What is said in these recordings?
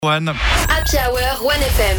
One. Happy Hour, One FM.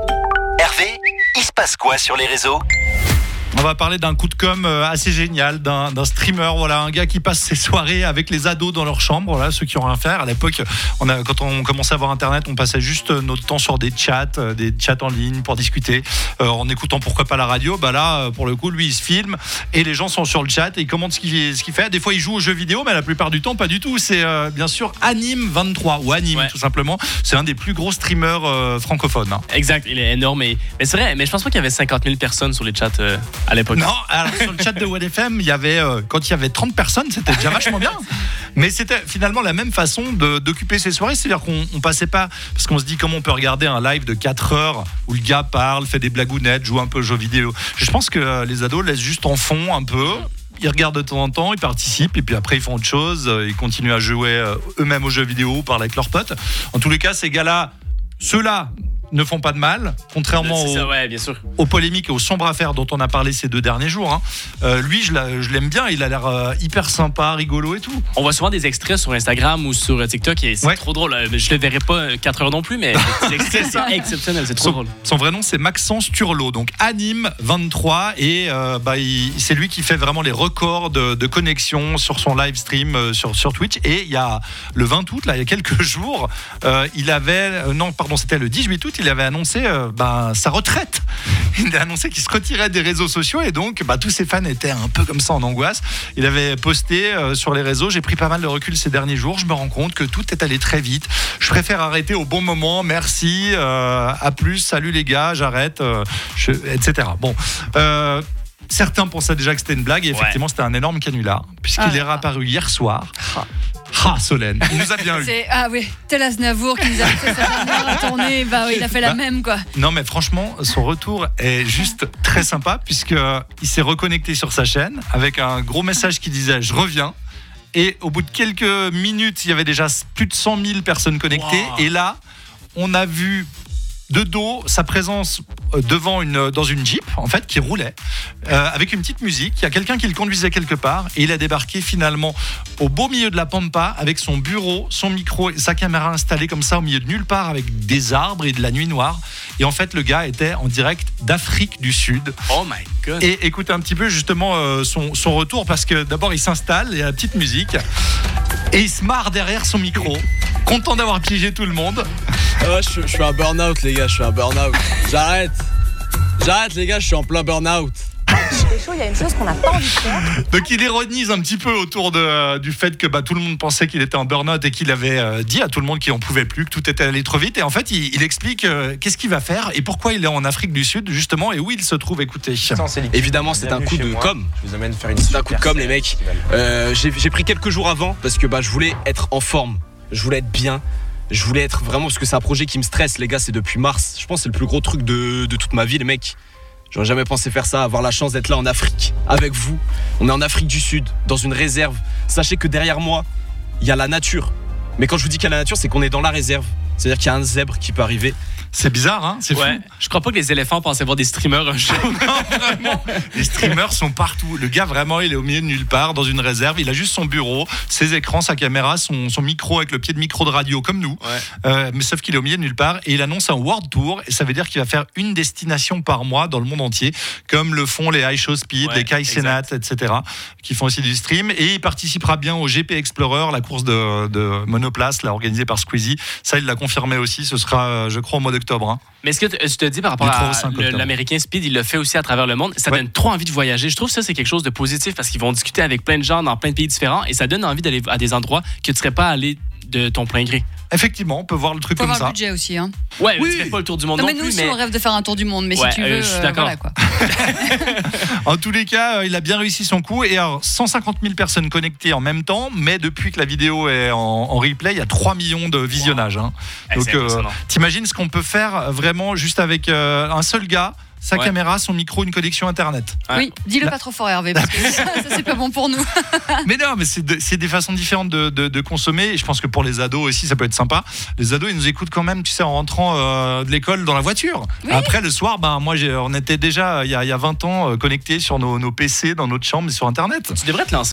Hervé, il se passe quoi sur les réseaux ? On va parler d'un coup de com' assez génial, d'un streamer, voilà, un gars qui passe ses soirées avec les ados dans leur chambre, voilà, ceux qui ont rien à faire. À l'époque, quand on commençait à avoir Internet, on passait juste notre temps sur des chats en ligne pour discuter, en écoutant pourquoi pas la radio. Bah là, pour le coup, lui, il se filme et les gens sont sur le chat et ils commentent ce qu'il fait. Des fois, il joue aux jeux vidéo, mais la plupart du temps, pas du tout. C'est bien sûr Anime23 ou Anime, tout simplement. C'est un des plus gros streamers francophones. Hein. Exact, il est énorme. Mais c'est vrai, mais je pense pas qu'il y avait 50 000 personnes sur les chats à l'époque. Non, alors sur le chat de OneFM, il y avait quand il y avait 30 personnes, c'était déjà vachement bien. Mais c'était finalement la même façon d'occuper ses soirées, c'est-à-dire qu'on passait pas, parce qu'on se dit comment on peut regarder un live de 4 heures où le gars parle, fait des blagounettes, joue un peu aux jeux vidéo. Je pense que les ados laissent juste en fond un peu. Ils regardent de temps en temps, ils participent et puis après ils font autre chose, ils continuent à jouer eux-mêmes aux jeux vidéo ou parler avec leurs potes. En tous les cas, ces gars-là, ceux-là ne font pas de mal, contrairement aux polémiques et aux sombres affaires dont on a parlé ces 2 derniers jours. Hein. Lui, je l'aime bien, il a l'air hyper sympa, rigolo et tout. On voit souvent des extraits sur Instagram ou sur TikTok et c'est trop drôle. Je le verrai pas 4 heures non plus, mais les extraits, c'est exceptionnel, c'est trop drôle. Son vrai nom, c'est Maxence Turlot, donc Anime23, et c'est lui qui fait vraiment les records de connexion sur son live stream sur Twitch. Et il y a le 20 août, là, il y a quelques jours, c'était le 18 août, il avait annoncé sa retraite. Il a annoncé qu'il se retirait des réseaux sociaux et donc tous ses fans étaient un peu comme ça en angoisse. Il avait posté sur les réseaux: j'ai pris pas mal de recul ces derniers jours, je me rends compte que tout est allé très vite. Je préfère arrêter au bon moment, merci, à plus, salut les gars, j'arrête, etc. Bon. Certains pensaient déjà que c'était une blague et effectivement c'était un énorme canular puisqu'il est réapparu hier soir. Solène, il nous a bien eu. Tel Aznavour qui nous a fait sa dernière tournée, il a fait la même quoi. Non mais franchement, son retour est juste très sympa puisqu'il s'est reconnecté sur sa chaîne avec un gros message qui disait « Je reviens ». Et au bout de quelques minutes, il y avait déjà plus de 100 000 personnes connectées. Wow. Et là, on a vu de dos sa présence dans une Jeep en fait qui roulait avec une petite musique. Il y a quelqu'un qui le conduisait quelque part et il a débarqué finalement au beau milieu de la pampa avec son bureau, son micro et sa caméra installée comme ça au milieu de nulle part avec des arbres et de la nuit noire. Et en fait le gars était en direct d'Afrique du Sud. Oh my god. Et écoutez un petit peu justement son retour parce que d'abord il s'installe, il y a la petite musique et il se marre derrière son micro, content d'avoir piégé tout le monde. Je suis un burn-out les gars, J'arrête les gars, je suis en plein burn-out. C'est chaud, il y a une chose qu'on n'a pas envie de faire. Donc il ironise un petit peu autour du fait que tout le monde pensait qu'il était en burn-out et qu'il avait dit à tout le monde qu'il n'en pouvait plus, que tout était allé trop vite. Et en fait, il explique qu'est-ce qu'il va faire et pourquoi il est en Afrique du Sud, justement, et où il se trouve. Écoutez. Évidemment, c'est un coup de com'. Je vous amène faire une c'est un coup de com', les mecs. J'ai pris quelques jours avant parce que je voulais être en forme. Je voulais être bien. Je voulais être vraiment, parce que c'est un projet qui me stresse, les gars, c'est depuis mars. Je pense que c'est le plus gros truc de toute ma vie, les mecs. J'aurais jamais pensé faire ça, avoir la chance d'être là en Afrique, avec vous. On est en Afrique du Sud, dans une réserve. Sachez que derrière moi, il y a la nature. Mais quand je vous dis qu'il y a la nature, c'est qu'on est dans la réserve. C'est-à-dire qu'il y a un zèbre qui peut arriver. C'est bizarre, hein? C'est fou. Je crois pas que les éléphants pensaient voir des streamers un jour. Non, vraiment. Les streamers sont partout. Le gars, vraiment, il est au milieu de nulle part, dans une réserve. Il a juste son bureau, ses écrans, sa caméra, son micro avec le pied de micro de radio, comme nous. Mais sauf qu'il est au milieu de nulle part. Et il annonce un World Tour. Et ça veut dire qu'il va faire une destination par mois dans le monde entier, comme le font les High Show Speed, les Kai Cenat, etc., qui font aussi du stream. Et il participera bien au GP Explorer, la course de monoplace, là, organisée par Squeezie. Ça, il l'a confirmé aussi. Ce sera, je crois, au mois d'octobre. Hein. Mais est-ce que je te dis par rapport à l'américain Speed, il le fait aussi à travers le monde, ça donne trop envie de voyager. Je trouve que ça c'est quelque chose de positif parce qu'ils vont discuter avec plein de gens dans plein de pays différents et ça donne envie d'aller à des endroits que tu serais pas allé de ton plein gré. Effectivement, on peut voir le truc comme ça. Faut avoir le budget aussi. Hein. Ouais, tu fais pas le tour du monde non mais nous plus. Aussi, on rêve de faire un tour du monde, mais si tu veux, je suis d'accord. voilà quoi. En tous les cas, il a bien réussi son coup. Et alors, 150 000 personnes connectées en même temps, mais depuis que la vidéo est en replay, il y a 3 millions de visionnages. Hein. Donc, t'imagines ce qu'on peut faire vraiment juste avec un seul gars, sa caméra, son micro, une connexion internet. Oui, dis-le pas trop fort Hervé, parce que ça c'est pas bon pour nous. Mais non, mais c'est des façons différentes de consommer. Et je pense que pour les ados aussi, ça peut être sympa. Les ados, ils nous écoutent quand même, tu sais, en rentrant de l'école dans la voiture. Oui. Après, le soir, on était déjà, il y a 20 ans, connectés sur nos PC, dans notre chambre et sur Internet. Tu devrais te lancer